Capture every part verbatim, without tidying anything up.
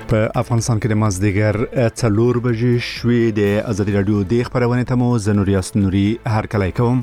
په افغانستان کې د مازدیګر څلور بجې شوې د ازادي رادیو د خبرونې ته مو زنوریاس نوري هرکلی کوم.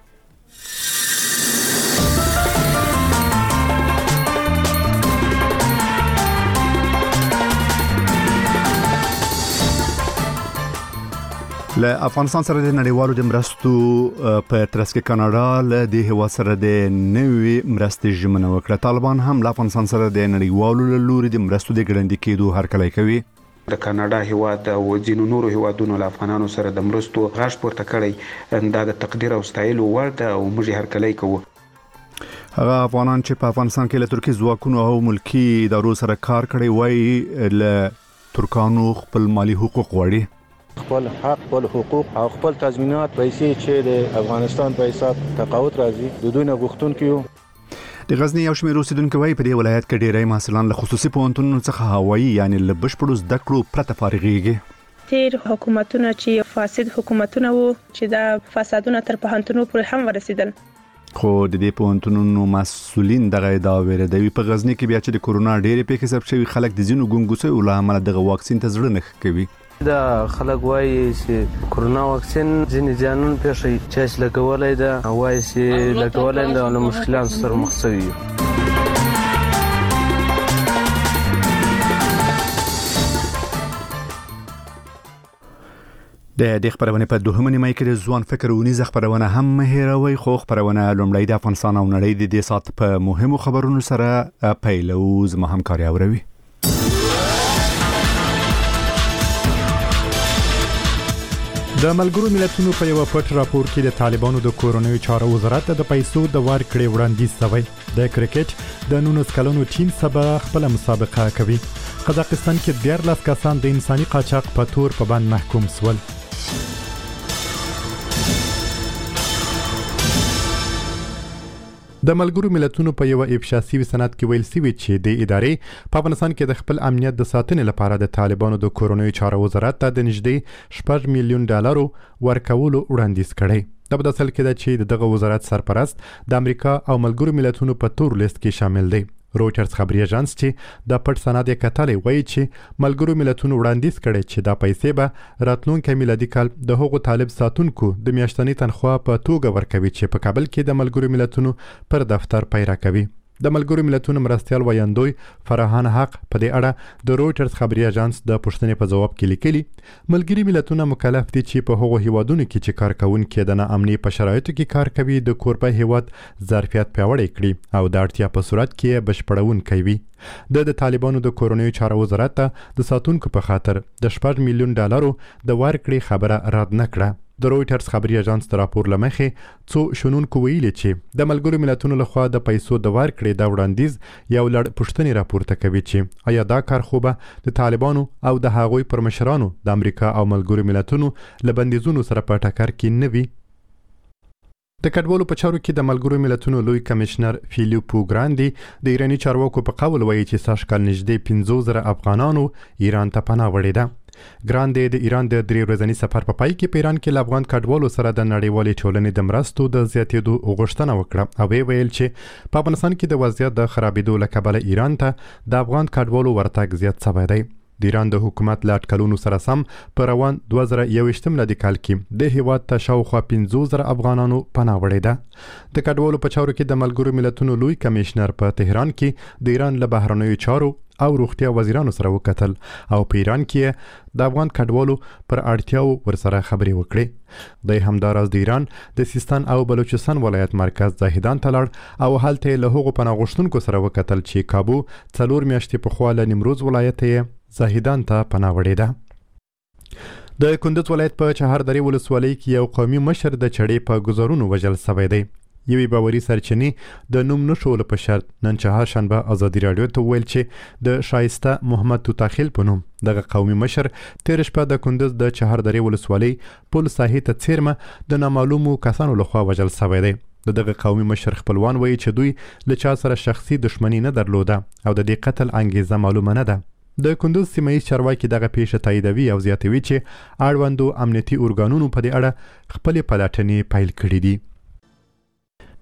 له افغانستان سره د نړیوالو د مرستو په ترڅ کې کاناډا له د هوا سره د نوې مرستې ژمنه وکړه. طالبان هم له افغانستان سره د نړیوالو له لوري د مرستو د ګړندي کېدو هرکلی کوي. د کاناډا هیواد او ځینو نورو هیوادونو له افغانانو سره د مرستو غږ پورته کړی دا د تقدیر او ستایلو وړ ده او موږ هرکلی کوو. هغه افغانان چې په افغانستان کې له ترکي ځواکونو او ملکی ادارو سره کار کړی وای له ترکانو خپل مالی حقوق غواړي. خپل حق، خپل حقوق او خپل تضمینات پیسې چې د افغانستان په حساب تقاعد راځي د دوی نه غوښتونکو یو. د غزنی یو شمېر اوسیدونکو وايي په دې ولایت کې ډېری محصلان له خصوصي پوهنتونونو څخه هوایي یعنی له بشپړو زده کړو پرته فارغېږي. تیر حکومتونه چې فاسد حکومتونه وو چې دا فسادونه تر پوهنتونونو پورې هم ورسېدل، خو د دې پوهنتونونو مسؤلین دغه ادعا ورېدوي. په غزنی کې بیا چې د کورونا ډېرې پیښې ثبت شوي خلک د ځینو ګونګوسیو له امله دغه واکسین ته زړه نه کوي. دا خلک وایي چې کورونا واکسین ځینې ځانون پیښې چې لګولای دا وایي چې لګولای دا له مشکلاتو سره مخ شوي. د دې خبرونه په دوهمه نیمه کې د ځوان فکر ونیزه خبرونه هم مهیروي. خو خبرونه لومړی د افغانستان او نړۍ د دې سات په مهمو خبرونو سره پیلوز ما همکاري اوري. د ملګرو ملتونو په یو پټ راپور کې د طالبانو د کورونوي چارو وزارت د پیسو د ورکړې وړاندیز شوی. د کرکټ د نونس کلونو ټیم سبا خپل مسابقه کوي. قزاقستان کې دیارلس کسان د انساني قاچاق په تور په باندې محکوم شول. د ملګرو ملتونو په یو افشا شوی سند کې ویل شوی چې د ادارې په افغانستان کې د خپل امنیت د ساتنې لپاره د طالبانو د کورونوي چارو وزارت ته د نږدې شپږ میلیون ډالرو ورکولو وړاندیز کړی. دا په داسل کې ده چې دغه وزارت سرپرست د امریکا او ملګرو ملتونو په تور لیست کې شامل دی. رويټرز خبري اژانس چې د پټ سند یې کتلې وایي چې ملګرو ملتونو وړاندیز کړي چې دا پیسې به راتلونکي میلادي کال د هغو طالب ساتونکو د میاشتنۍ تنخواه په توګه ورکوي چې په کابل کې د ملګرو ملتونو پر دفتر پیرا کوي. د ملګرو ملتونو مرستيال ویاندوی فرحان حق په دې اړه د رويټرز خبري اژانس د پوښتنې په جواب کې لیکلي ملګري ملتونه مکلف دي چې په هغو هیوادونو کې چې کارکونکو د ناامنۍ په شرایطو کې کار کوي د کوربه هیواد ظرفیت پیاوړی کړي او د اړتیا په صورت کې بشپړون کوي. د د طالبانو د کورونوي چارو وزارت د ساتونکو په خاطر د شپږ میلیون ډالرو د ورکړې خبره رد نه کړه. د رويټرز خبري اژانس تر راپور لمخې څو شنونکو ویلي چې د ملګرو ملتونو لخوا د پیسو د ورکړې د وړاندیز یو لړ پوښتنې راپورته کوي چې آیا دا کار خو به د طالبانو او د هغوی پر مشرانو د امریکا او ملګرو ملتونو له بندیزونو سره په ټکر کې نه وي. د کډوالو په چارو کې د ملګرو ملتونو لوی کمشنر فیلیپو ګراندي د ایرانی چارواکو په قول وایي چې سږ کال نږدې پنځه زره افغانانو ایران ته پناه وړې ده. ګراندي د ایران د درې ورځني سفر په پای کې په ایران کې افغان کډوالو سره د نړیوالې ټولنې د مرستو د زیاتېدو غوښتنه وکړه او ویل چې په افغانستان کې د وضعیت د خرابېدو له کبله ایران ته د افغان کډوالو ورتګ زیات شوی دی. د ایران د حکومت له اټکلونو سره سم په روان دوه زره یوویشتم میلادي کال کې د هیواد ته شاوخوا پنځه زره افغانانو پناه وړې ده. د کډوالو په چارو کې د ملګرو ملتونو لوی کمشنر په تهران کې د ایران له بهرنیو چارو او روغتیا وزیرانو سره وکتل او په ایران کې د افغان کډوالو پر اړتیاو ورسره خبرې وکړي. د همداراز د ایران د سیستان او بلوچستان ولایت مرکز زاهدان ته لاړ او هلته له هغو پناه غوښتونکو سره وکتل چې کابو څلور میاشتې پخوا له نیمروز ولایت یې زاهدان ته پناه وړې ده. د کندز ولایت په چهاردرې ولسوالۍ کې یو قومي مشر د چړې په گزارونو وژل شوی دی. یوې باوري سرچینې د نوم نشولو په شرط نن چهارشنبه ازادي راډیو ته ویل چې د شایسته محمد توتاخیل په نوم دغه قومي مشر تیر شپه د کندز د چهاردرې ولسوالۍ پل ساحې ته څیرمه د نامعلومو کسانو لخوا وژل شوی دی. د دغه قومي مشر خپلوان وایي چې دوی له چا سره شخصي دښمني نه درلوده او د دې قتل انګیزه معلومه نه ده. د کندوز سیمه‌یز چارواکي دغه پیښه تاییدوي او زیاتوي چې اړوندو امنیتي ارګانونو په دې اړه خپلې پلټنې پیل کړې دي.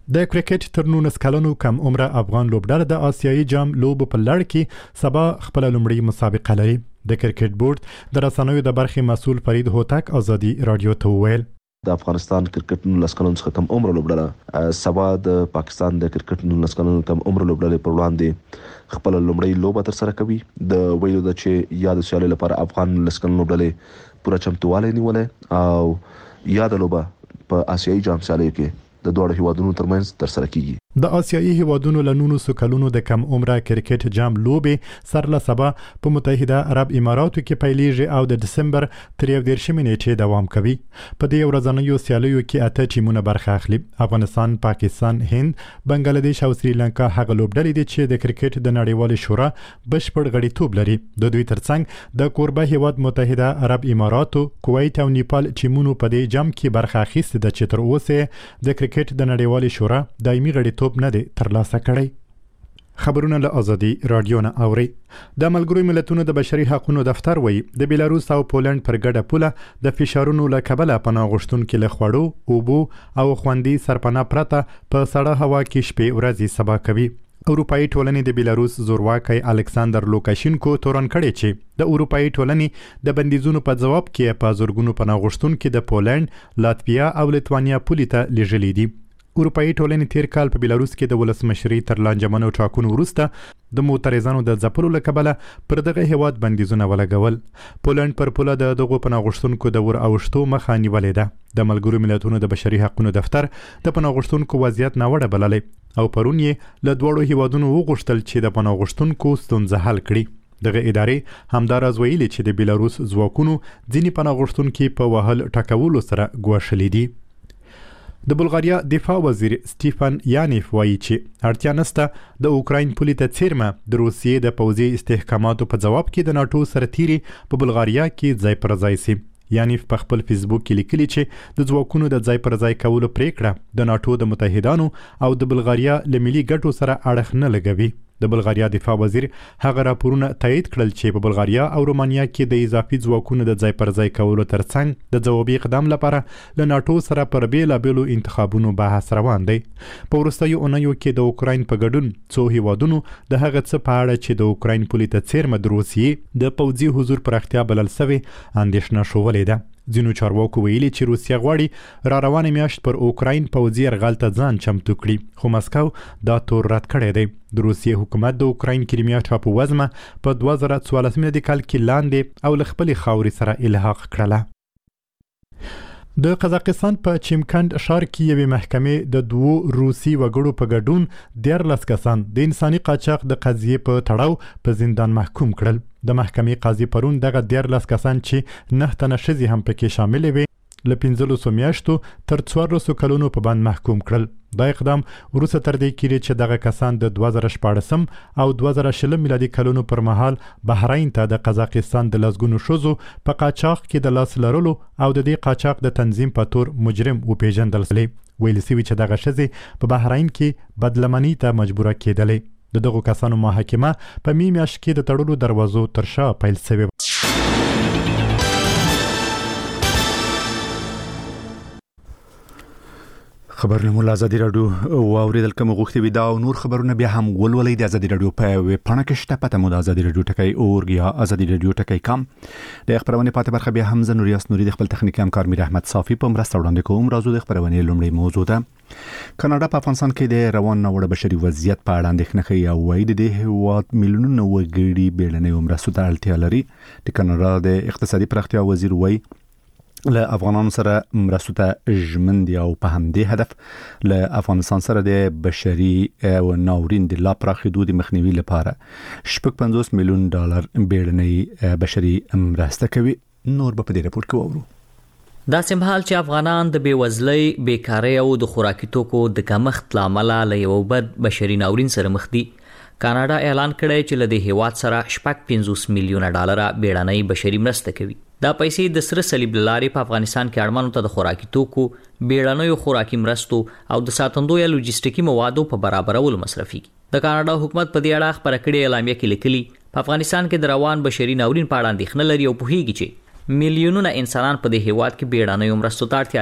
د کرکټ تر نولس کلونو کم عمره افغان لوبډله د آسیایي جام لوبو په لړ کې سبا خپل لومړی مسابقه لري. د کرکټ بورډ د رسنیو د برخې مسؤل فرید هوتک ازادي رادیو ته وویل د افغانستان کرکټ نولس کلونو څخه کم عمره لوبډله سبا د پاکستان د کرکټ نولس کلونو کم عمره لوبډلې پر وړاندې خپل لومړی لوبه تر سره کوي. د ویلو د چې یاد سیالي لپاره افغان نولس کلونو لوبډلې پوره چمتووالی نیولې او یاد لوبه په آسیایي جام سیالي کې د دوه هیوادونو ترمنځ تر سره کیږي. د آسیایي هیوادونو له نولسو کلونو د کم عمره کرکټ جام لوبې سر له سبا په متحده عرب اماراتو کې پیلېږي او د دسمبر تر یو دېرشمې نیټې دوام کوي. په دې ورځنیو سیالیو کې اته ټیمونه برخه اخلي. افغانستان، پاکستان، هند، بنگلاديش او سریلانکا هغه لوبډلې دي چې د کرکټ د نړیوالې شورا بشپړ غړیتوب لري. د دوی ترڅنګ د کوربه هیواد متحده عرب اماراتو، کویت او نیپال ټیمونو په دې جام کې برخه اخیستې ده چې تر اوسه د کرکټ د نړیوالې شورا دایمي غړیتوب نه دی ترلاسه کړی. خبرونه له ازادي رادیو نه اوري. د ملګرو ملتونو د بشري حقوقو دفتر وایي د بیلاروس او پولند پر ګډه پوله د فشارونو له کبله پناه غوښتونکو له خوړو، اوبو او خوندي سرپناه پرته په سړه هوا کې شپې ورځې سبا کوي. اروپאי ټولنې د بیلاروس زورواکي الکساندر لوکاشینکو تورن کړي چې د اروپאי ټولنې د بندیزونو په جواب کې په زورګونو پناه غوښتونکو د پولند، لاتویا او لیتوانیا پولیس ته لیږلي دي. اروپאי ټولنې تیر کال په بیلاروس کې د ولسمشري تر لانجمنو ټاکنو وروسته د معترضانو د ځپلو له کبله پر دغه هیواد بندیزونه ولګول. پولند پر پوله د دغو پناه غوښتونکو د ور اوښتو مخه نیولې ده. د ملګرو ملتونو د بشري حقوقو دفتر د پناه غوښتونکو وضعیت ناوړه بللی او پرون یې له دواړو هیوادونو وغوښتل چې د پناه غوښتونکو ستونزه حل کړي. دغه ادارې همداراز ویلي چې د بیلاروس ځواکونو ځینې پناه غوښتونکي په وهل ټکولو سره ګواښلي دي. د بلغاریا دفاع وزیر سټیفن یانیف وایي چې اړتیا نشته د اوکراین پولې ته څیرمه د روسیې د پوځي استحکاماتو په جواب کې د ناتو سرتیري په بلغاریا کې ځای پر ځای سي. یانیف په خپل فیسبوک کې لیکلي چې د ځواکونو د ځای پر ځای کولو پریکړه د ناتو د متحدانو او د بلغاریا له ملي ګټو سره اړخ نه لګوي. د بلغاریا دفاع وزیر هغه راپورونه تایید کړل چې په بلغاریا او رومانیا کې د اضافي ځواکونو د ځای پر ځای کولو ترڅنګ د ځوابي اقدام لپاره له ناتو سره پر بیلابیلو انتخابونو بحث روان دی. په وروستیو اونیو کې د اوکراین په ګډون څو هیوادونو د هغه څه په اړه چې د اوکراین پولې ته څیرمه د روسیې د پوځي حضور پراختیا بلل سوې اندېښنه ښودلې ده. ځینو چارواکو ویلي چې روسیه غواړي را روانه میاشت پر اوکراین پوځي یرغل ته ځان چمتو کړي، خو مسکو دا تور رد کړی دی. د روسیې حکومت د اوکراین کریمیا ټاپووزمه په دوه زره څوارلس کال کې لاندې او له خپلې خاورې سره الحاق کړله. د قزاقستان په چیمکند ښار کې یوې محکمې د دوو روسي وګړو په ګډون دیارلس کسان د انساني قاچاق د قضیې په تړاو په زندان محکوم کړل. د محکمې قاضي پرون دغه دیارلس کسان چې نه تنه ښځې هم پکې شاملې وې له پنځلسو میاشتو تر څوارلسو کلونو په بند محکوم کړل. دا اقدام وروسته تر دې کېږي چې دغه کسان د دوه زره شپاړسم او دوه زره شلم میلادي کلونو پر مهال بحرین ته د قزاقستان د لسګونو ښځو په قاچاق کې د لاس لرلو او د دې قاچاق د تنظیم په تور مجرم وپېژندل شوی. ویل شوي چې دغه ښځې په بحرین کې بدلمنۍ ته مجبوره کېدلې. د دغو کسانو محاکمه په می میاشت کې د تړلو دروازو تر شا پیل شوې. خبرونه مو له ازادي رادیو واوریدل کوم غوښتي وي دا او نور خبرونه بیا هم ولولئ د ازادي رادیو په ویب پاڼه کې شته. پته مو د ازادي رادیو ټکی اورګ یا ازادي رادیو ټکی کام. د خبرونه پاتې برخه بیا هم زه نوریاس نوري د خپل تخنیکی همکار میر احمد صافي په مرسته وړاندې کوم. راځو د خبرونه لومړی موضوع ده. کاناډا په افغانستان کې د روان ناوړه بشري وضعیت په اړه اندېښنه کوي او وایي د هیواد میلیونونه وګړي بیړنۍ مرستو ته اړتیا لري. د کاناډا د اقتصادي پراختیا وزیر وایي له افغانانو سره مرستو ته ژمن دي او په همدې هدف له افغانستان سره د بشري او ناورین د لا پراخېدو د مخنیوي لپاره شپږ پنځوس میلیون ډالر بیړنۍ بشري مرسته کوي. نور به په دې راپور کې وورو. دا سمحال چې افغانان د بیوزلۍ، بیکارۍ او د خوراکي توکو د کمښت لامل له یو بد بشري ناورین سره مخ دي. کاناډا اعلان کړی چې له دې هیواد سره شپږ پنځوس میلیونه ډالر بیړنۍ بشري مرسته کوي. دا پیسې د سره صلیب لارې په افغانستان کې اړمنو ته د خوراکي توکو، بیړنیو خوراکي مرستو او د ساتندو یا لوجستیکي موادو په برابرولو مصرفيږي. د کاناډا حکومت په دې اړه خبره کړې اعلامیه کې لیکلي په افغانستان کې د روان بشري ناورین په اړه اندېښنه لري او پوهیږي چې میلیونونه انسانان په دې هیواد کې بیړنیو مرستو ته اړتیا لري.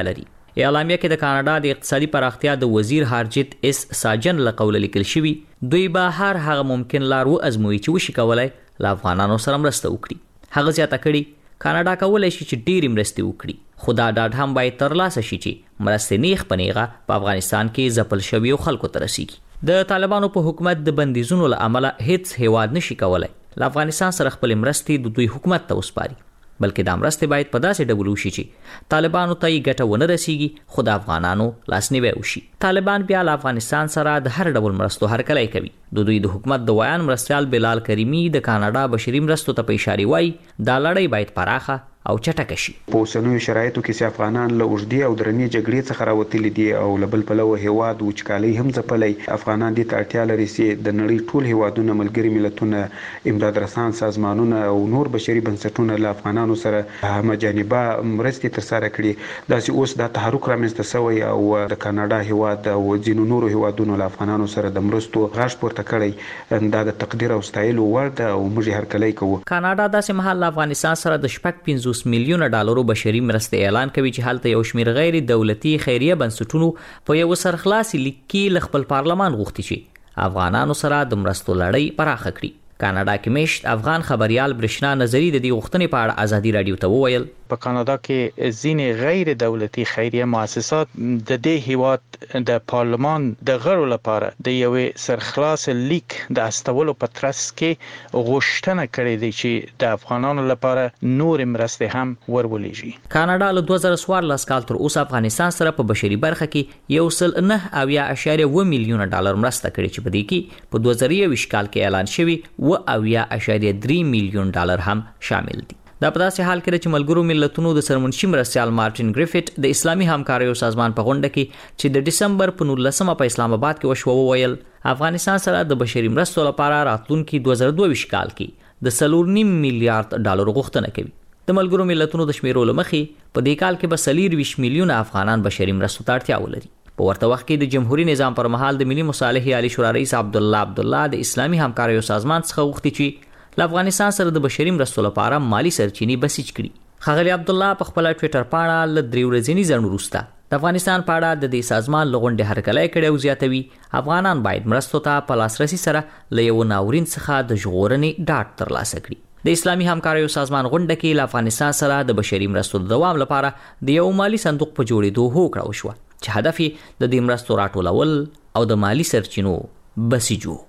اعلامیه کې د کاناډا د اقتصادي پراختیا د وزیر هارجیت اس ساجن له قوله لیکل شوی دوی به هر هغه ممکن لار و ازموي چې وشي کولای له افغانانو سره مرسته وکړي. هغه زیاته کړي کاناډا کولای شي چې ډېری مرستې وکړي خو دا ډاډ هم باید ترلاسه شي چې مرستې نیغ په نیغه په افغانستان کې ځپل شویو خلکو ته رسیږي. د طالبانو په حکومت د بندیزونو له امله هیڅ هیواد نشي کولای له افغانستان سره خپل مرستې د دوی حکومت ته وسپاري، بلکې دا مرستې باید په داسې ډول وشي چې طالبانو ته یې ګټه ونه رسیږي خو د افغانانو لاسنیوی وشي. طالبان بیا له افغانستان سره د هر ډول مرستو هرکلی کوي. د دوی د حکومت د ویان مرستیال بلال کریمی د کاناډا بشري مرستو ته په اشاره وایي دا لړۍ باید پراخه او چټک شي. په اوسنیو شرایطو کې چې افغانان له اوږدې او درنې جګړې څخه راوتلي دي او له بل پلوه هیواد وچکالۍ هم ځپلی، افغانان دې ته اړتیا لري چې د نړۍ ټول هیوادونه، ملګري ملتونه، امداد رسان سازمانونه او نور بشري بنسټونه له افغانانو سره همجانبه مرستې ترسره کړي. داسې اوس دا تحرک رامنځته شوی او د کاناډا هیواد او ځینو نورو هیوادونو له افغانانو سره د مرستو غږ پورته کړی. دا د تقدیر او ستایلو وړ ده او موږ یې هرکلی کوو. کاناډا داسې مهال له افغانستان سره د شپږ پنځوس میلیونه ډالرو بشري مرستې اعلان کوي چې هلته یو شمېر غیر دولتي خیریه بنسټونو په یو سرخلاصي لیک کې له خپل پارلمان غوښتي چې افغانانو سره د مرستو لړۍ پراخه کړي. کاناډا کې میشت افغان خبريال برشنا نظری د دې غوښتنې په اړه ازادي رادیو ته وویل په کاناډا کې ځینې غیر دولتي خیریه مؤسسات د دې هیواد د پارلمان د غړو لپاره د یوې سرخلاص لیک د استولو په ترڅ کې غوښتنه کړې ده چې د افغانانو لپاره نور مرستې هم ورولېږي. کاناډا له دوه زره څوارلس کال تر اوسه افغانستان سره په بشري برخه کې یو سل نه اویا اشاریه اوه میلیونه ډالر مرسته کړې چې په دې کې په دوه زره یوویشت کال کې اعلان شوی اوه اویا اشاریه درې میلیون ډالر هم شامل دي. دا په داسې حال کې چې ملګرو ملتونو د سرمنشي مرستیال مارټین ګریفټ د اسلامي همکاریو سازمان په غونډه کې چې د دسمبر په نولسمه په اسلام آباد کې وشو وویل افغانستان سره د بشري مرستو لپاره راتلونکي دوه زره دوه ویشت کال کې د څلور نیم میلیارډ ډالر غوښتنه کوي. د ملګرو ملتونو د شمیرو لمخې په دې کال کې به څلور ویشت میلیونه افغانان بشري مرستو ته اړتیا ولري. په ورته وخت کې د جمهوریت نظام پر مهال د ملي مصالحې عالی شورا رئیس عبدالله عبدالله د اسلامي همکاریو سازمان څخه غوښتي چې له افغانستان سره د بشري مرستو لپاره مالی سرچینې بسیج کړي. ښاغلي عبدالله په خپل ټویټر پاڼه له درې ورځې ځنډ وروسته د افغانستان په اړه د دې سازمان له غونډې هرکلی کړی او زیاتوي افغانان باید مرستو ته په لاسرسي سره له یو ناورین څخه د ژغورنې ډاډ ترلاسه کړي. د اسلامي همکاریو سازمان غونډه کې له افغانستان سره د بشري مرستو د دوام لپاره د یو مالی صندوق په جوړېدو هوکړه وشوه چې هدف یې د دې مرستو راټولول او د مالی سرچینو بسیج و.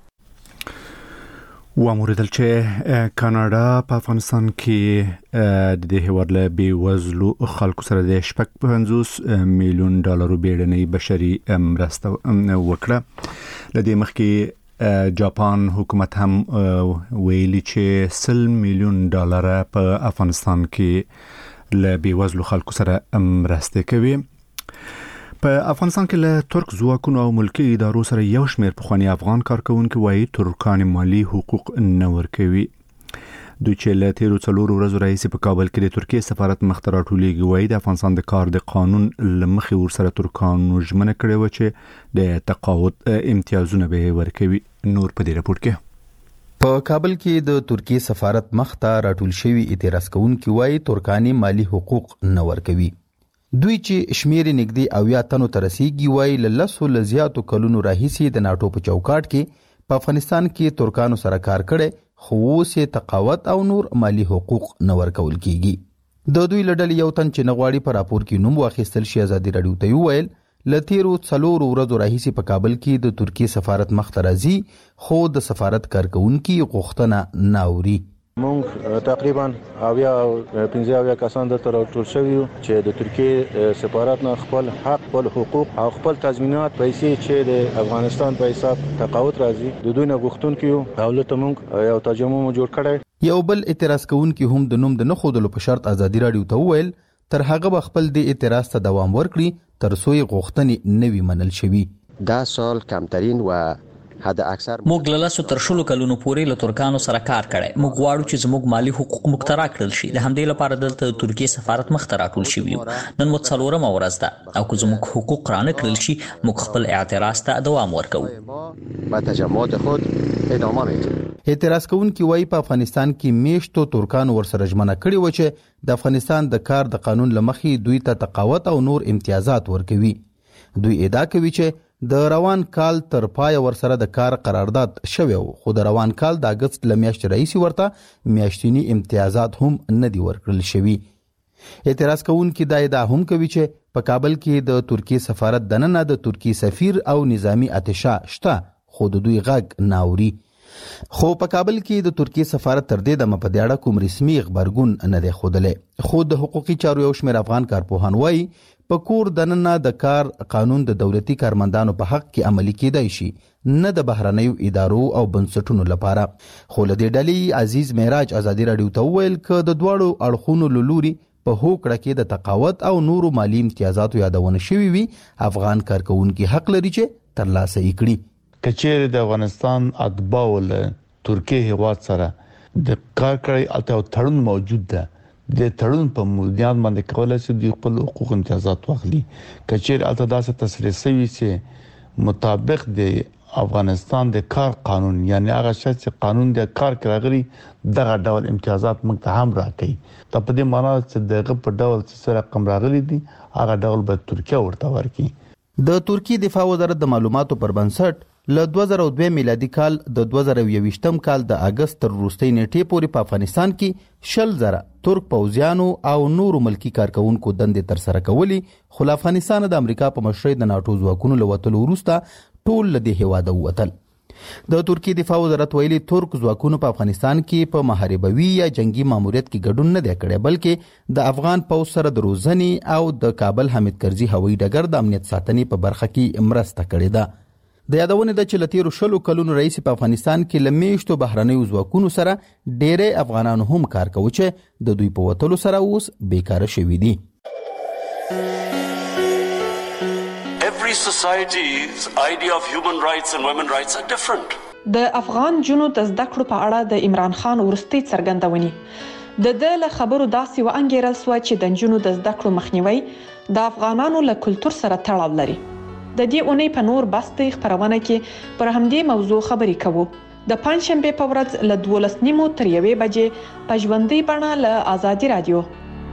واموریدل چې کاناډا په افغانستان کې د دې هیواد له بیوزلو خلکو سره د شپږ پنځوس میلیون ډالرو بیړنۍ بشري مرسته وکړه. له دې مخکې جاپان حکومت هم ویلي چې سل میلیون ډالر په افغانستان کې له بیوزلو خلکو سره مرسته کوي. په افغانستان کې له ترک ځواکونو او ملکی ادارو سره یو شمېر پخواني افغان کارکونکو وايي ترکان مالی حقوق نه ورکوي. دوی چې له تیرو څلورو ورځو راهیسې په کابل کې د ترکیې سفارت مخ ته راټولېږي وایي د افغانستان د کار د قانون له مخې ورسره ترکانو ژمنه کړې وه چې د تقاعد امتیازونه به ورکوي. نور په دې راپور کې په کابل کې د ترکیې سفارت مخ ته راټول شوي اعتراض کوونکي وايي ترکاني مالی حقوق نه ورکوي. دوی چې شمیرې نږدې اویا تنو ته رسیږي وايي له لسو له زیاتو کلونو راهیسې د ناټو په چوکاټ کې په افغانستان کې ترکانو سره کار کړی خو اوس یې تقاعد او نور مالی حقوق نه ورکول کیږي. د دوی له ډلې یو تن چې نه غواړي په راپور کې نوم واخیستل شي ازادي راډیو ته وویل له تیرو څلورو ورځو راهیسې په کابل کې د ترکیې سفارت مخ ته راځي خو د سفارت کارکونکي غوښتنه نه اوري. مونږ تقریبا اویا پنځه اویا کسان دلته راټول شوي یو چې د ترکیې سفارت نه خپل حق، خپل حقوق او خپل تضمینات پیسې چې د افغانستان په حساب تقاعد راځي د دوی نه غوښتونکي یو او لته مونږ یو ترجمه مو جوړ کړی. یو بل اعتراض کوونکي هم د نوم د نه ښودلو په شرط ازادي راډیو ته وویل تر هغه به خپل د اعتراض ته دوام ورکړي تر څو یې غوښتنې نه وي منل شوي. ده سال کمترین و حد اکثر موږ له لاسو تر شلو کلونو پورې له ترکانو سره کار کړی. موږ غواړو چې زموږ مالی حقوق موږ ته راکړل شي. د همدې لپاره دلته د ترکیې سفارت مخ ته راټول شوي یو. نن مو څلورمه ورځ ده او که زموږ حقوق رانه کړل شي موږ خپل اعتراض ته دوام ورکوو. با تجمعات خود ادامه میدیم. اعتراض کوونکي وایي په افغانستان کې میشتو ترکانو ورسره ژمنه کړې و چې د افغانستان د کار د قانون لمخې دوی ته تقاوت او نور امتیازات ورکوي. دوی ادعا کوي چې د روان کال تر پای ورسره د کار قرارداد شوی و، خو د روان کال د اگست ل میاشتې راهیسې ورته میاشتني امتیازات هم نه دي ورکړل شوي. اعتراض کوونکي دا ادعا هم کوي چې په کابل کې د ترکیې سفارت دننه د ترکیې سفیر او نظامی اتشا شته، خو د دوی غږ نه اوري. خو په کابل کې د ترکیې سفارت تر دې دمه په دې اړه کوم رسمي خبرګون نه دی ښودلی. خو د حقوقي چارو یو شمېر افغان کارپوهان وایي په کور دننه د کار قانون د دولتي کارمندانو په حق کې عملي کېدای شي، نه د بهرنیو ادارو او بنسټونو لپاره. خو له دې ډلې عزیز معراج ازادي راډیو ته وویل که د دواړو اړخونو له لوري په هوکړه کې د تقاوت او نورو مالی امتیازاتو یادونه شوي وي، افغان کارکوونکي حق لري چې ترلاسه یې کړي. کچېر د افغانستان اتباع له ترکیې هیواد سره د کار کړی الته تړون موجود ده، د تړون په بنیاد باندې کولای شي د خپل حقوق امتیازات واخلي. کچېر الته داسې تصریح شوی چې مطابق د افغانستان د کار قانون، یعنی هغه شې چې قانون د کار کراغلي دغه ډول امتیازات موږ ته هم راکړي. دا په دې معنی چې دغه په ډول چې رقم راغلي دي هغه ډول به ترکیه ورته ورکړي. د ترکیې دفاع وزارت د معلوماتو پر بنسټ له دوه زره دوه میلادي کال د دوه زره یوویشتم کال د اگست تر وروستۍ نیټې پورې په افغانستان کې شل زره ترک پوځیانو او نورو ملکی کارکونکو دندې ترسره کولې، خو له افغانستان د امریکا په مشرۍ د ناټو ځواکونو له وتلو وروسته ټول له دې هیواده ووتل. د ترکیې دفاع وزارت ویلي ترک ځواکونو په افغانستان کې په محاربوي یا جنگي ماموریت کې ګډون نه دی کړی، بلکې د افغان پوځ سره د روزنې او د کابل حامد کرزي هوایي ډګر د امنیت ساتنې په برخه کې مرسته کړې ده. د یادونې ده چې له تیرو شلو کلونو راهیسې په افغانستان کې له میشتو بهرنیو ځواکونو سره ډېری افغانانو هم کار کوي چې د دوی په وتلو سره اوس بیکاره شوي دي. Every society's idea of human rights and women rights are different. د افغان جنو د زده کړو په اړه د عمران خان وروستۍ څرګندونې د ده له خبرو داسې وانګیرل سوه چې د نجونو د زده کړو مخنیوی د افغانانو له کلتور سره تړاو لري. د دې اونۍ په نور بستې خبرونه کې پر همدې موضوع خبرې کوو. د پنځشنبې په ورځ له دولس نیمو تر یوې بجې په ژوندۍ بڼه له آزادي رادیو.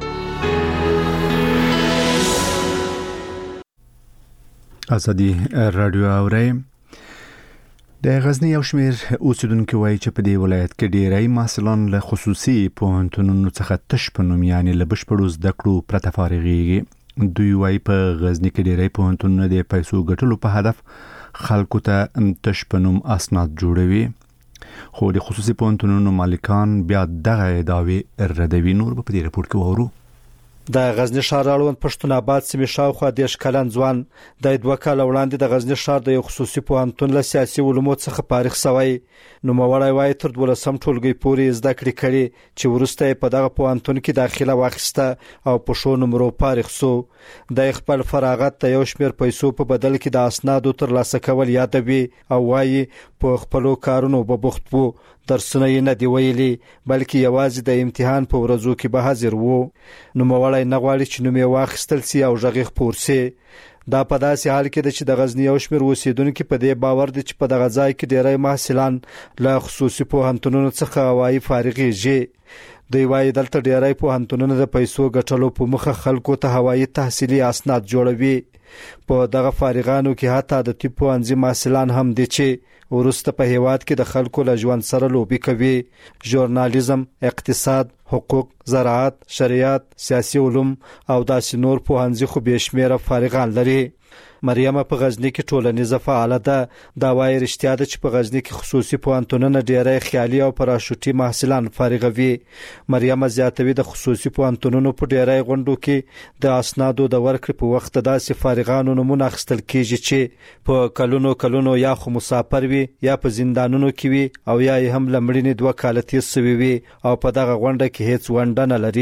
آزادي رادیو اورئ. د غزنی یو شمېر اوسیدونکو وایي چې په دې ولایت کې ډېری محصلان له خصوصي پوهنتونونو څخه تش په نوم یعنی له بشپړو زده کړو پرته فارغېږي. دوی وایي په غزنی کې ډېری پوهنتونونه د پیسو ګټلو په هدف خلکو ته تش په نوم اسناد جوړوي، خو د خصوصي پوهنتونونو مالکان بیا دغه ادعاوې ردوي. نور په دې رپورټ کې وورو. د غزنی ښار اړوند پښتون آباد سیمې شاوخوا دېرش کلن ځوان د دوه کاله وړاندې د غزنی ښار د یو خصوصي پوهنتون له سیاسي علومو څخه فارغ شوی. نوموړی وایي تر دولسم ټولګي پورې زده کړې کړې چې وروسته په دغه پوهنتون کې داخله واخیسته او په ښو نمرو فارغ شو. د خپل فراغت د یو شمېر پیسو په بدل کې د اسنادو ترلاسه کول یادوي او وایي په خپلو کارونو به بوخت وو، درسونه یې نه دی ویلي بلکې یوازې د امتحان په ورځو کې به حاضر وو. نوموړی نه غواړي چې نوم یې واخیستل سي او غږ یې خپور سي. دا په داسې حال کې ده چې د غزنی یو شمېر اوسیدونکي په دې باور دي چې په دغه ځای کې ډېری محصلان له خصوصي پوهنتونونو څخه هوایي فارغېږي. دوی وایي دلته ډېری پوهنتونونه د پیسو ګټلو په موخه خلکو ته هوایي تحصیلي اسناد جوړوي. په دغه فارغانو کې حتی د طب پوهنځي محصلان هم دي چې وروسته په هیواد کې د خلکو له ژوند سره لوبي کوي. ژورنالیزم، اقتصاد، حقوق، زراعت، شریعت، سیاسي علوم او داسې نور پوهنځي خو بې شمېره فارغان لري. مریم په غزنی کې ټولنیزه فعاله ده. دا وایي رښتیا ده چې په غزنی کې خصوصي پوهنتونونه ډېری خیالي او پراشوټي محصلان فارغوي. مریم زیاتوي د خصوصي پوهنتونونو په ډېری غونډو کې د اسنادو د ورکړې په وخت داسې فارغانو نومونه اخیستل کېږي چې په کلونو کلونو یا خو مسافر وي یا په زندانونو کې وي او یا هم له مړینې دوه کاله تېر شوي وي او په دغه غونډه کې هیڅ ونډه نه لري.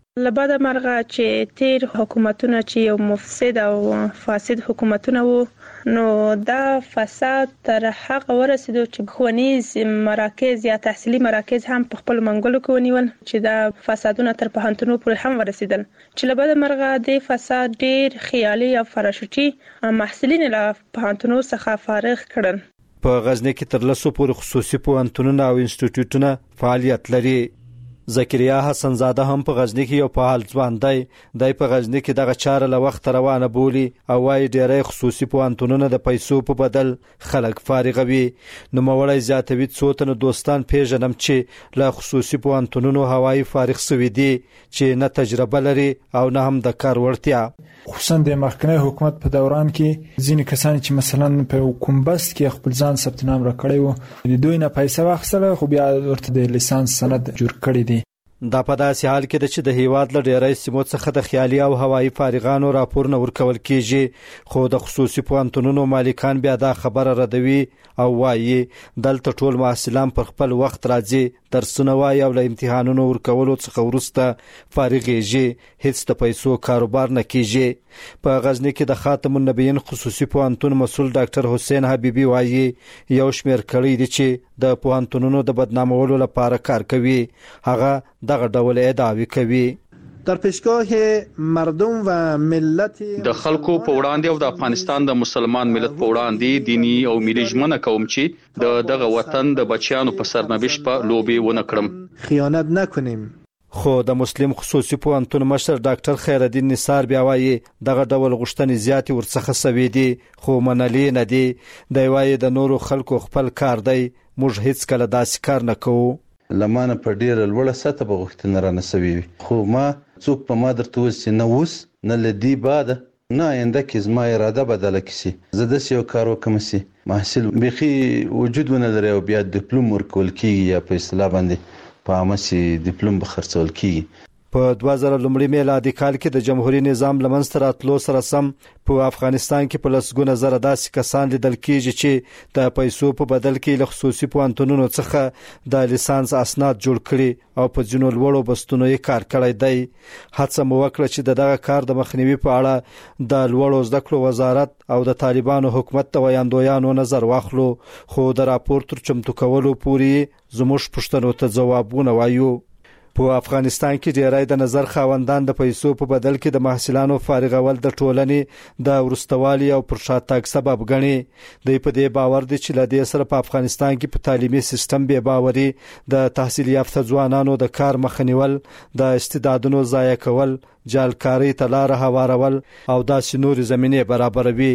لباده مرغه چې تیر حکومتونه چې یو مفسد او فاسد حکومتونه وو نو دا فساد تر هغه ورسېدو چې ښوونیز مراکز یا تحصیلي مراکز هم په خپل منګلو کې ونیول چې دا فسادونه تر پوهنتونو پورې هم ورسېدل چې لباده مرغه د فساد ډیر خیالي او فراشوتي محصلین له پوهنتونو څخه فارغ کړل. په غزنی کې تر لسو پورې خصوصي پوهنتونونه او انسټیټیوټونه فعالیت لري. زکریا حسن زاده هم په غزنی کې یو فعال ځوان دی. دی په غزنی کې دغه چاره له وخت روانه بولی او وايي ډېری خصوصي پوهنتونونه د پیسو په بدل خلک فارغوي. نوموړی زیاتوي څو تنه دوستان پیژنم چې له خصوصي پوهنتونونو هوایي فارغ شوي دي چې نه تجربه لري او نه هم د کار وړتیا. خصوصا د مخکنی حکومت په دوران کې ځینې کسان چې مثلا په کوم بست کې خپل ځان ثبت نام را کړی وو د دوی نه پیسې واخیستله خو بیا ورته د لیسانس سند جوړ کړی دی. دا په داسې حال کې ده چې د هیواد له ډېری سیمو څخه د خیالي او هوایي فارغانو راپورونه ورکول کیږي خو د خصوصي پوهنتونونو مالکان بیا دا خبره ردوي او وایي دلته ټول محصلان پر خپل وخت راځي درسونه وایي او له امتحانونو ورکولو څخه وروسته فارغېږي هیڅ د پیسو کاروبار نه کیږي. په غزنی کې د خاتم النبیین خصوصي پوهنتون مسؤل ډاکټر حسین حبیبي وایي یو شمېر کړي دي چې د پوهنتونونو د بدنامولو لپاره کار کوي. هغه دغه ډول ادعاوې کوي. در پیشگاه مردم و ملت د خلکو په وړاندې او د افغانستان د مسلمان ملت په وړاندې دینی او ملي ژمنه کوم چې د دغه وطن د بچیانو په سرنوشت په لوبي ونه کړم. خیانت نکنیم. خو د مسلم خصوصي پوهنتون مشر ډاکټر خیرالدین نثار بیا وایي دغه ډول غوښتنې زیاتې ورڅخه سوي دي خو منلي نه دي. دی وایي د نورو خلکو خپل کار دی موږ هیڅ کله داسې کار نه کوو. لمانه په ډیره لوړه سطح به غوښتنه را نسوي خو ما څوک په ما درته وسي نه اوس نه لدی بعد نه آینده کې زما اراده بدله کیسي زه داسې یو کار وکم سي محصل بيخي وجود ونه لري او بیا ډیپلوم ورکول کیږي یا په اصطلاح باندې په عامه سي ډیپلوم بخرڅول کیږي. په دوه زره لومړي میلادي کال کې د جمهوریت نظام لمنځته راتلو سره سم په افغانستان کې په لسګونه زره داسې کسان لیدل کېږي چې د پیسو په بدل کې له خصوصي پوهنتونونو څخه د لیسانس اسناد جوړ کړي او په ځینو لوړو بستونو یې کار کړی دی. هڅه مو وکړه چې دغه کار د مخنیوي په اړه د لوړو زده کړو وزارت او د طالبانو حکومت د ویاندویانو نظر واخلو خو د راپور تر چمتو کولو پورې زموږ پوښتنو ته ځوابونه وایو. په افغانستان کې ډیری د نظر خاوندان د پیسو په بدل کې د محصلانو فارغول د ټولنې د ورستوالي او پر شاتګ سبب ګڼي. دوی په دې باور دي چې لدې سره په افغانستان کې په تعلیمي سیستم بې باوري د تحصیل یافته ځوانانو د کار مخنیول د استعدادونو ضایع کول جالکاری ته لار هوارول او داسې نور زمینه برابروي.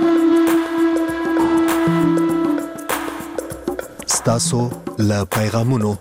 ستاسو له پیغامونو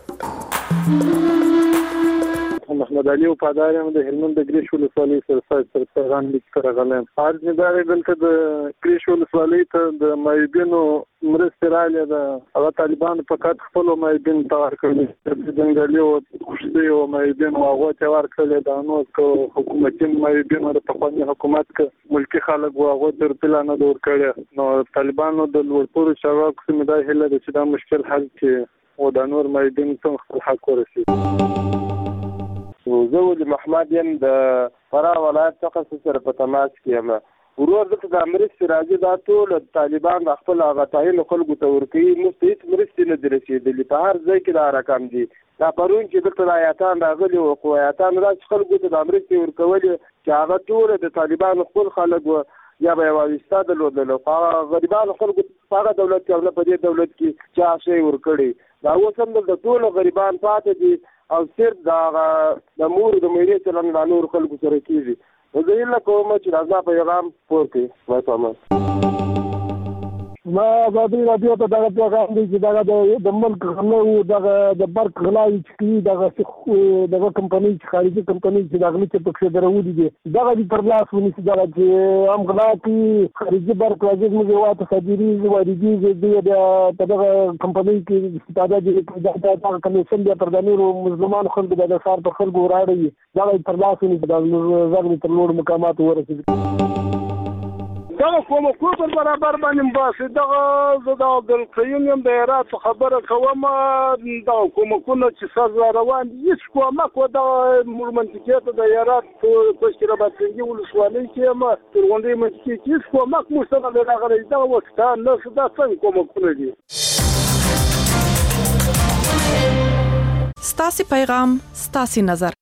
محمد علي وفادار یم د هلمند د ګریش ولسوالۍ سرسای سره پیغام لیک راغلی. عرض مې دا دی دلته د ګریش ولسوالۍ ته د مایبینو مرستې راغلې ده هغه طالبانو فقط خپلو مایبینو ته ورکړلې د ځنګلي او خوشتي او مایبینو هغو ته ورکړلې ده نو که حکومتي مایبینو د پخواني حکومت که ملکي خلک وو هغو ته رپیله نه ده ورکړې نو طالبانو د لوړپوړو چارواکو څخه مې دا هیله ده چې دا مشکل حل کړي او د نور مایبینو ته خپل حق ورسوي. زه ولي محمد یم د فراه ولایت څخه سره په تماس کې یم. ورور دلته د مرستې راځي دا ټول طالبان د خپل هغه تعین خلکو ته ورکوي موږ ته هېڅ مرستې نه دي رسېدلي په هر ځای کې دا رقم دي. دا پرون چې دلته د ایاتان راغلي وو خو ایاتانو داسې خلکو ته دا مرستې ورکولې چې هغه ټول د طالبانو خپل خلک وو یا به یې وایستا درلودل هغه غریبانو خلکو په هغه دولت کې او نه په دې دولت کې چا شی ورکړي. دا اوس هم دلته ټول غریبان پاتې دي او صرف دا د مور د مېرې چلند د نور خلکو سره کېږي. نو زه هیله کوم چې دا پیغام پور کړي. وای پامه ما ازادي راډیو ته دغه پیغام دی چې دغه د ملک غلا او دغه د برق غلا چې دغه دغه کمپنۍ چې خارجي کمپنۍ چې دغه چې پکې درولې دي دغه د پر لاس ونی چې دغه چې هم غلا کوي خارجي برق راځي موږ واته صدري واردي د دغه کمپنۍ کې استفاده دي دا کمیشن د پردانیرو مسلمان خلکو د سار په خلکو راړي دغه پر لاس ونی د زغم تر نور مقامات ورسېږي. دا کوم کو پر برابر باندې باسي دا د عبدالقیوم یم د هرات خبره کوم دا کوم کو نه چې ساز روان هیڅ کومه کو دا منطقه د هرات کوشتره باندې ولسوالۍ کې ما ترغونډي منطقه کې کومه مستقله راغلي دا وخت نه دا څنګه کوم کو دي. ستاسي پیغام ستاسي نظر.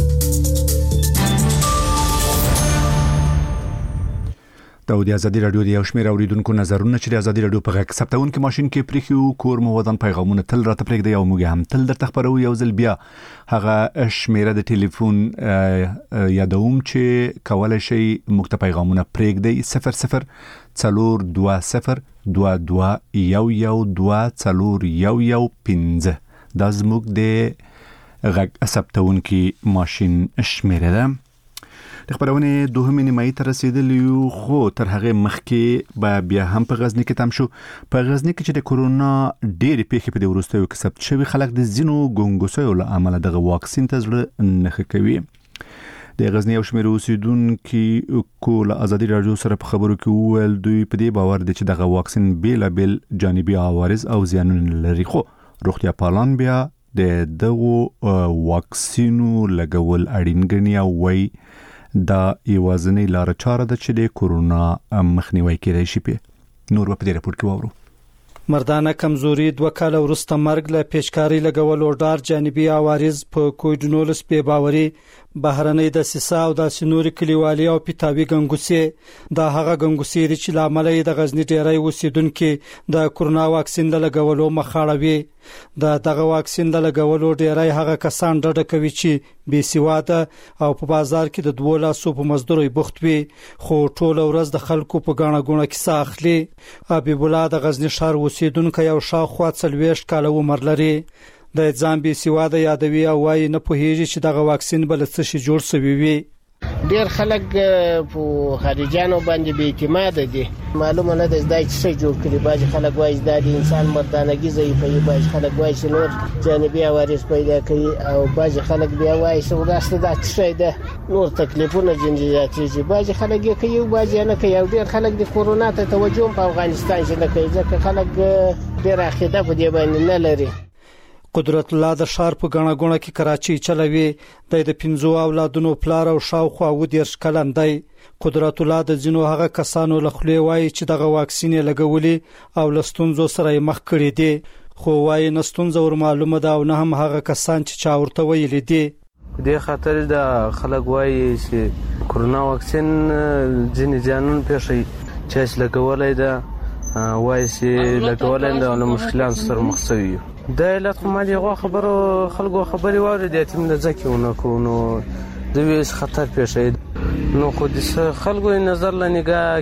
دا د ازادي رادیو د یو شمېر اوریدونکو نظرونه چې د ازادي رادیو په غږ ثبتونکو ماشين کې پریخو کور مو ودان پیغامونه تل راته پرېږدي او موږ هم تل درته خبرو یو ځل بیا هغه شمیره د ټلیفون یادوم چې کولای شي موږ ته پیغامونه پرېږدي صفر صفر څلور دوه صفر دوه دوه یو یو دوه څلور یو یو پنځه دا زموږ د غږ ثبتونکو ماشين شمیره ده. د خبرونه دوهمه نیمه ته رسیدلی خو تر هغه مخکې به بیا هم په غزنی کې تم شو. په غزنی کې چې د کورونا ډېری پیښې په وروستیو کې ثبت شوی خلک د زینو ګونګوسیو له امله د واکسین ته ځل نه کوي. د غزنی او شمېر اوسیدونکو کول ازادي رادیو سره په خبرو کې ویل دوی په دې باور دي چې د واکسین بیل بیل جانبي عوارض او زیانونه لري خو روغتیا پالان بیا د دغه واکسینو لګول اړین ګڼي او وایي دا یوازنی لار چاره ده چې د کورونا مخنیوي کېدای شي. په نور په دې راپور کې وورو. مردانه کمزوري دوه کال وروسته مرګ له پیشکاری لګول او ډار جانبي عوارض په کووډ نولس په باوري بهرنۍ د سیسا او د سنوري کلیوالي او پیتاوي ګنګوسي دا هغه ګنګوسي چې لامل د غزنی ډیری اوسیدونکو د کورونا واکسین لګولو مخاړوي. دا دغه واکسین لګولو ډیری هغه کسان ډډه کوي چې بې سواده او په بازار کې د دوه لاسو په مزدوري بوخت وي خو ټول ورځ د خلکو په غاڼه غونه کې ساخلي. حبیب الله د غزنی شهر اوسیدونکو یو شاوخوا څلويشت کال عمر لري. د ځان بې سواده یادوي او وايي نه پوهیږي چې دغه واکسین بل څه شي جوړ شوی وي. ډیر خلک په خارجانو باندې بې اعتماد دي. معلومه نه ده چې څه جوړ کړي. باج خلک وایي د انسان مردانګي ضعیفه باج خلک وایي چې نور جانبي عوارض پیدا کوي او باج خلک بیا وایي چې وراسته دا څه ده نور تکلیفونه جنجالاتي چې باج خلک یې کوي باج نه کوي. ډیر خلک د کورونا ته توجه په افغانستان کې نه کوي ځکه خلک ډیر عقیده په دې باندې نه لري. قدرت الله د شهر په غاڼه غونه کې کراچي چلوي. د پنځو اولادونو پلار او شاوخوا و دیرش کلن دی. قدرت الله د جنو هغه کسانو لخلې وایي چې دغه واکسین لګولي او لستونزو سره مخ کړي دي خو وایي نستونزو ور معلومه ده او نه هم هغه کسان چې چا ورته ویلي دي. د خاطر د خلک وایي چې کورونا واکسین ځینې ځانون پېښي چې لګولای ده وایي چې لګولای ده نو مشکلات سره مخ شوي. د علت خو مالي غو خبرو خلکو خبري واره دي چې موږ ځکهونه کو نو د ویس خطر پېښې نو خو د خلکو نظر لنګه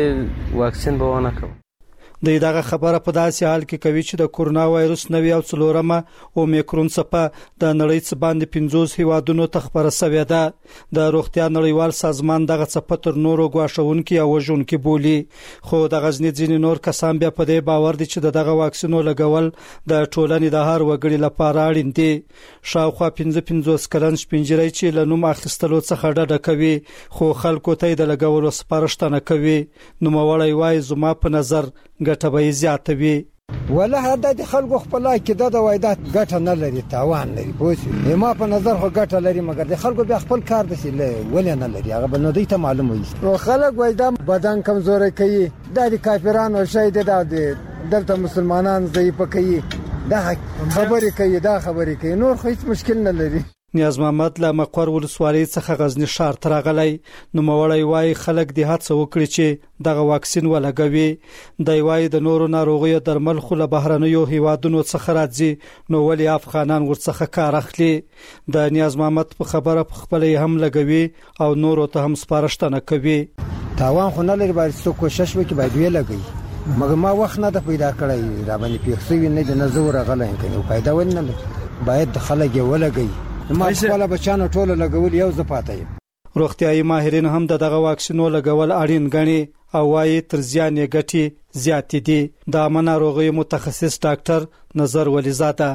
کې واکسین به ونه کوي. د دغه خبره په داسې حال کې کوي چې د کورونا وایروس نوي او څلورمه اومیکرون څپه د نړۍ څخه باندې پنځوس هیوادونو ته خبره شوې ده. د روغتیا نړیوال سازمان دغه څپه تر نورو غواښونکو او وژونکو بولی خو د غزنی ځینې نور کسان بیا په دې باور دي چې دغه واکسینو لګول د ټولنې د هر وګړي لپاره اړین دي. شاوخوا پنځه پنځوس کلن شپنجري چې لنوم اخیستلو څخه ډډه کوي خو خلکو ته د لګولو سپارښتنه کوي. نو موړی وای زما په نظر ګټه به زیاتوي. ولا د خلکو خپل کې د وایدات ګټه نه لري تاوان لري. پوه ما په نظر خو ګټه لري مګر د خلکو بیا خپل کار دي ولې نه لري هغه بل نه دی ته معلوم وي. نو خلک وایدا بدن کمزوري کوي د کافرانو شهید د دلته مسلمانان ضعیف کوي دا خبرې کوي دا خبرې کوي نور خو هیڅ مشکل نه لري. نیاز محمد له مقر ولسوالۍ څخه غزنی شهر ته راغلی. نو موړی وای خلک د هڅه وکړي چې دغه واکسین ولګوي. د وای د نورو ناروغیو درمل خو له بهرنیو هیوادونو څخه راځي نو ولی افغانان ورڅخه کار اخلي. د نیاز محمد په خبره په خپل هم لګوي او نورو ته هم سپارښتنه کوي. تاوان خو نه لري باید څوک کوشش وکړي باید وی لګي مګر ما وخت نه د پیدا کړی را باندې پیښوي نه د نظر غلای کنه پیدا ونه لري باید خلک ولګي. ما خپل بچانو ټول لګول یو زپاتای. روغتيایي ماهرین هم دغه واکسینو لګول اړین غني او وايي تر ځان یې ګټي زیات دي. د امن ناروغي متخصص ډاکټر نظر ولیزاده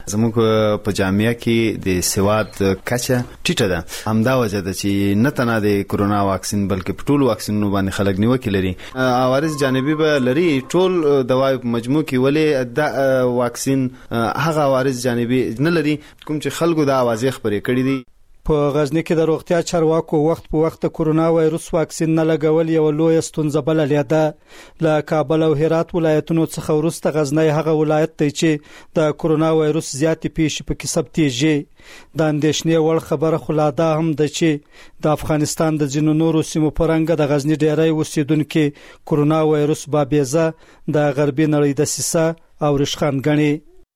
زموږ په جامعه کې د سواد کچه ټیټه ده. همدا وجه ده چې نه تنه د کورونا واکسین بلکې په ټول واکسینونو باندې خلک نیوکه لري. عوارض جانبي به لري ټول دوايي په مجموع کې، ولې د واکسین هغه عوارض جانبي نه لري کوم چې خلکو د اوازې خبرې کړې دي. په غزنی کې د روغتیا چارواکو وخت په وخت کورونا وایروس واکسین نه لګول یو لوی ستونزه بللې ده. له کابل او هرات ولایتونو څخه وروسته غزنی هغه ولایت دی چې د کورونا وایروس زیاتې پیښې پکې ثبتېږي. د اندېښنې وړ خبره خو لا دا هم ده چې د افغانستان د ځینو نورو سیمو په رنګ د غزنی ډیری اوسیدونکو کورونا وایروس بابیزه د غربي نړۍ د سیسه او رشخان غني.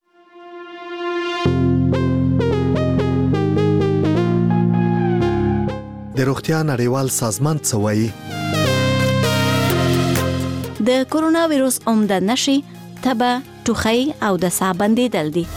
د روغتیا نړیوال سازمان څه وایي؟ د کورونا وایروس عمده نشي تبه، ټوخی او د ساه بندیدل دي.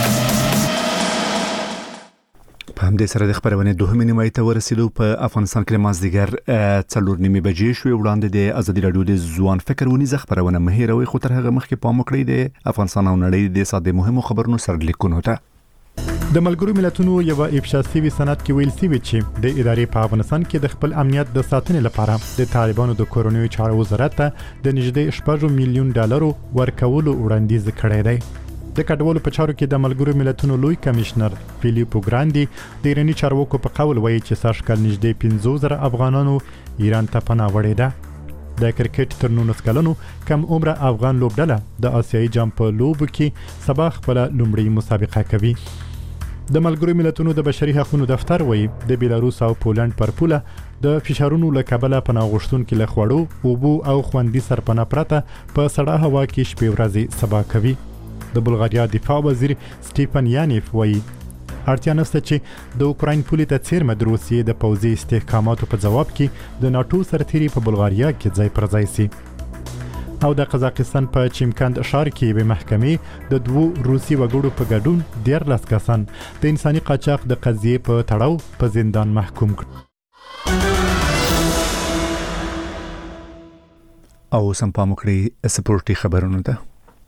په همدې سره د خبرونه دوهمه نیمه ته ورسېدو. په افغانستان کې مازدیګر څلور نیمه بجې شوې. وړاندې د ازادي رادیو د ځوان فکر ونیزه خبرونه مهیروي، خو تر هغه مخکې پام وکړئ د افغانستان او نړۍ د ساده مهمو خبرونو سرلیکونو ته. د ملګرو ملتونو یو افشا سوي سند کې ویل سوي چې د ادارې په افغانستان کې د خپل امنیت د ساتنې لپاره د طالبانو د کورونی چارو وزارت ته د نږدې شپږ میلیون ډالرو ورکولو وړاندیز کړی دی. د کډوالو په چارو کې د ملګرو ملتونو لوی کمشنر فیلیپو ګراندي د ایرانی چارواکو په قول وایي چې ساشکل نږدې پنځه زره افغانانو ایران ته پناه وړي ده. د کرکټ تر نولس کلونو کم عمره افغان لوبډله د آسیایي جام په لوبو کې سبا خپل لومړی مسابقه کوي. د ملګرو ملتونو د بشري حقوقو دفتر وایي د بیلاروس او پولند پر پوله د فشارونو له کبله پناه غوښتونکو له خوړو، اوبو او خوندي سرپناه پرته په سړه هوا کې شپې ورځې سبا کوي. د بلغاریا دفاع وزیر سټیفن یانیف وایي اړتیا نشته چې د اوکراین پولې ته څیرمه د روسیې د پوځي استحکاماتو په جواب کې د ناتو سرتیري په بلغاریا کې ځای پر ځای سي. او د قزاقستان په چیمکند ښار کې به محکمې د دوو روسي وګړو په ګډون دیارلس کسان د انساني قاچاق د قضیې په تړاو په زندان محکوم کړ. او سم پام وکړئ سپورټي خبرونه ده.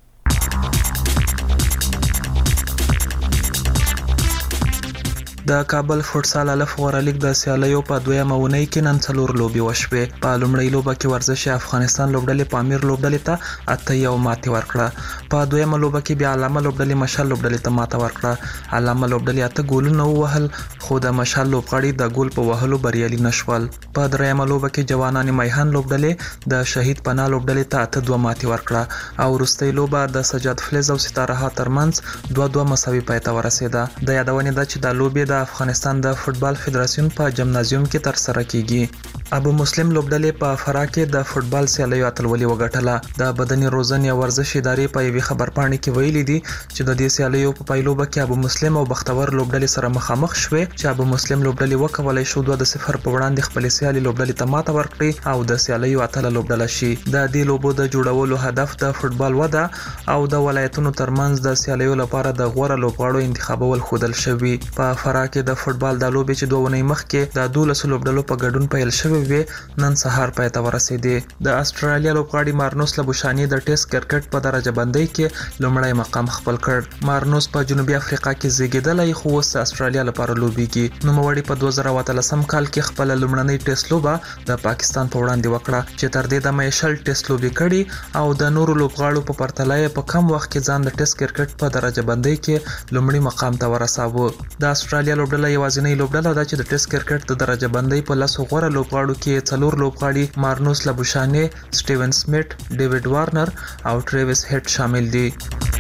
د کابل فوټسال الف غوره لیګ د سیالیو په دویمه اونۍ کې نن څلور لوبې وشوې. په لومړۍ لوبه کې ورزش افغانستان لوبډلې پامیر لوبډلې ته اته یو ماتې ورکړه. په دویمه لوبه کې بیا علامه لوبډلې مشال لوبډلې ته ماته ورکړه. علامه لوبډلې اته ګولونه ووهل خو د مشال لوبغاړي د ګول په وهلو بریالي نشول. په دریمه لوبه کې جوانان میهان لوبډلې د شهید پناه لوبډلې ته اته دوه ماتې ورکړه او وروستۍ لوبه د سجاد فلز او ستاره ترمنځ دوه دوه مساوي پای ته ورسېده. د یادونه ده چې د لوبې د افغانستان د فوتبال فدراسیون په جمنازیوم کې تر سره کیږي. ابو مسلم لوبډلې په فرا کې د فوتبال سیالیو اتلولي وګټله. د بدني روزنې او ورزش ادارې په یوې خبرپاڼې کې ویلي دي چې د دې سیالیو په پایلوبه کې ابو مسلم او بختور لوبډلې سره مخامخ شوې چې ابو مسلم لوبډلې وکولای شو دوه د صفر په وړاندې خپل سیالي لوبډلې ته ماته ورکړي او د سیالیو اتل لوبډله شي. د دې لوبو د جوړولو هدف د فوتبال وده او د ولایتونو ترمنځ د سیالیو لپاره د غوړه لوبغاړو انتخابول خودل شوی. په فرا کې د فوتبال د لوبې چې دوه ونې مخکې د دولس لوبډلو په ګډون پیل شوی وي نن سهار پای ته ورسېدې. د استرالیا لوبغاړي مارنوس لبوشانی د ټیسټ کرکټ په درجه بندۍ کې لومړی مقام خپل کړ. مارنوس په جنوبي افریقا کې زیږیدلی خو اوس استرالیا لپاره لوبېږي. نوموړي په دوه زره اتلسم کال کې خپل لومړنۍ ټیسټ لوبه د پاکستان په وړاندې وکړه چې تر دې دمه یې شل ټیسټ لوبې کړي او د نورو لوبغاړو په پرتله یې په کم وخت کې ځان د ټیسټ کرکټ په درجه بندۍ کې لومړی مقام ته ورساوه. د استرالیا لوبډله یوازینۍ لوبډله ده چې د ټیسټ کرکټ د درجه بندۍ په لسو غوره لوبغاړو کې څلور لوبغاړي مارنوس لبوشانه، سټیون سمیت، ډیوډ وارنر او ټریویس هیټ شامل دي.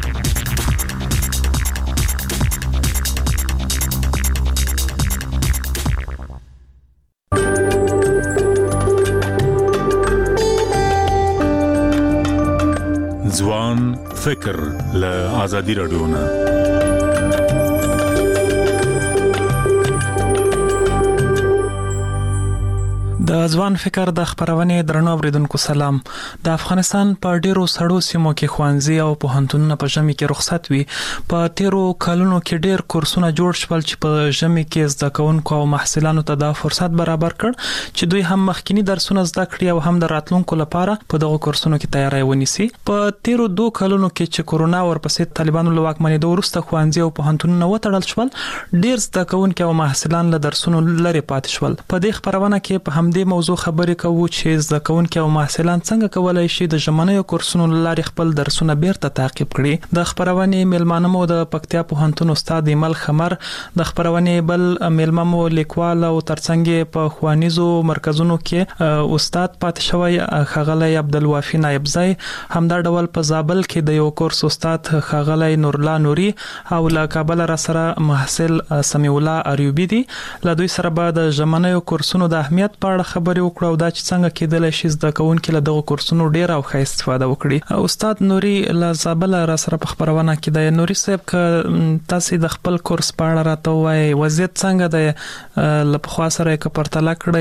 ځوان فکر له آزادي رادیو نه د ځوان فکر د خبرونې درنو اوریدونکو سلام. د افغانستان په ډیرو سړو سیمو کې خوانځي او پوهنتونونه په ژمي کې رخصت وي. په تیرو کلونو کې ډیر کورسونه جوړ شول چې په ژمي کې زده کوونکو او محصلانو ته د فرصت برابر کړ چې دوی هم مخکینی درسونه زده کړي او هم د راتلونکو لپاره په دغه کورسونو کې تیاری ونیسي. په تیرو دوه کلونو کې چې کورونا ورپسې طالبانو له واکمنۍ وروسته خوانځي او پوهنتونونه وتړل شول، ډیر زده کوونکو او محصلان له درسونو لري پاتې شول. په دې خبرونه کې په همدې موضوع خبرې کوو چې زده کوونکي او محصلان څنګه کولای شي د ژمنیو کورسونو لارې خپل درسونه بیرته تعقیب کړي. د خبرونې میلمانه مو د پکتیا پوهنتون استاد ایمل خمر، د خبرونې بل میلمه مو لیکوال او ترڅنګ په خوانیزو مرکزونو کې استاد پاتې شوی ښاغلی عبدالوافي نایبزی، همدا ډول په زابل کې د یو کورس استاد ښاغلی نورالله نوري او له کابل را سره محصل سمیع الله اریوبی دي. له دوی سره به د ژمنیو کورسونو د اهمیت په اړه خبرې وکړو او دا چې څنګه کېدلی شي زده کوونکي له دغو کورسونو ډېره او ښه استفاده وکړي. استاد نوري له زابل را سره په خبرونه کې دی. نوري صاحب، که تاسې د خپل کورس په اړه راته ووایئ، وضعیت څنګه دی؟ له پخوا سره یې که پرتله کړئ